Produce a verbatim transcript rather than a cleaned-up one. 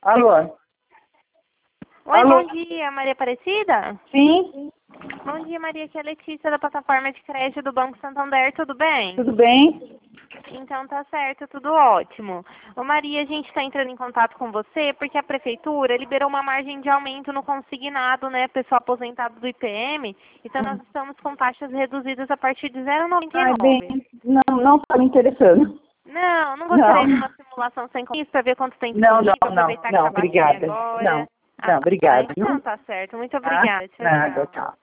Alô? Oi, Alô? bom dia, Maria Aparecida? Sim, Bom dia, Maria, aqui é a Letícia da plataforma de crédito do Banco Santander, tudo bem? tudo bem? Então tá certo, tudo ótimo. Ô Maria, a gente está entrando em contato com você porque a Prefeitura liberou uma margem de aumento no consignado, né, pessoal aposentado do I P M, então nós estamos com taxas reduzidas a partir de zero vírgula noventa e Ai, bem, nove. não, não está me interessando. Não, não Não, gostaria de uma simulação sem compromisso para ver quanto tempo não, disponível, não, não, aproveitar que não, está baixinha obrigada. agora. Não, Ah, não, ah, obrigada, então viu? tá certo, muito Tá? obrigada, tchau, Nada, tchau. tchau.